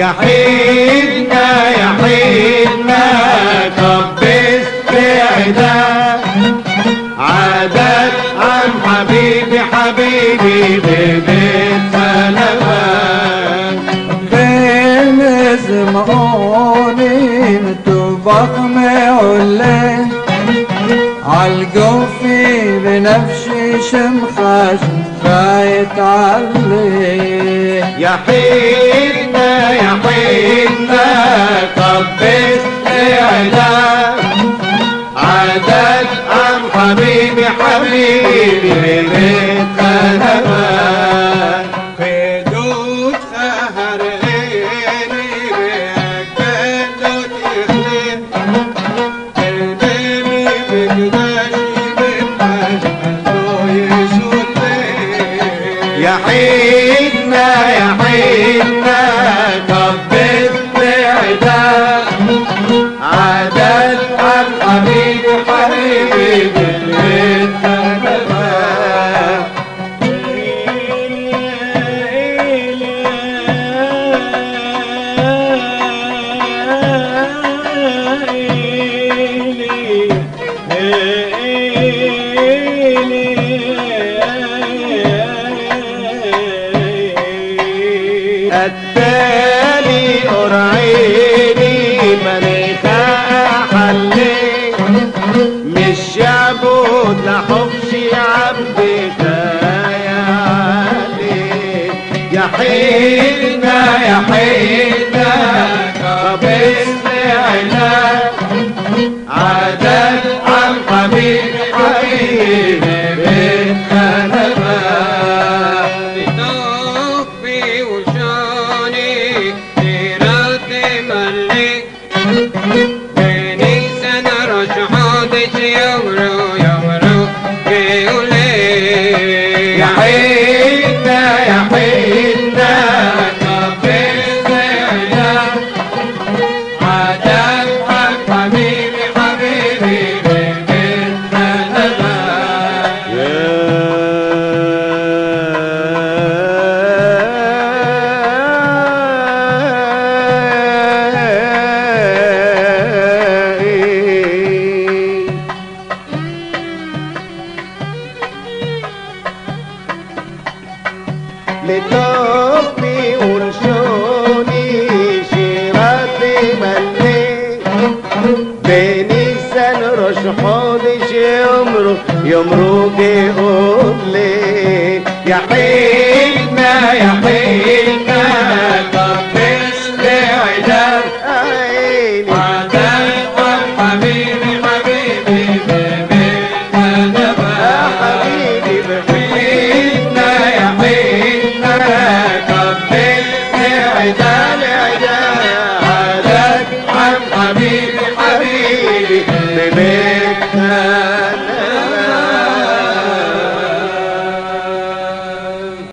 يا حيدنا يا حيدنا كبس بعدا عادت عن حبيبي حبيبي ببيت سلامات بين زمقونين تفخم علين عالقوفي بنفسي شمخاش فايت عليه يا حيدنا يا حيدنا كبس بعدا عادت عن حبيبي حبيبي ببيت سلامات خدود سهر عيني بأكلوا تخلي قلبي بقداشي بمجمله يسولي يا حيدنا يا حيدنا كبس بعدا عادت عن حبيبي حبيبي ببيت سلامات التالي قرعيني منيخة حلي مش يعبد لحبش عبد خايا علي يا حيدنا يا حيدنا كبس بعدا عادت عن حبيبي حبيبي بيت سلامات طفي وشاني سيرت ملك بني سنة رشحاتش يمرو يمرو قولي يا حيدنا يا حيدنا كبس بعدا عادت عن حبيبي حبيبي ببيت سلامات لطفي ورشوني شيراتي ملي بنيسان رش حوضش يمرق يقول لي يا حيدنا يا حيدنا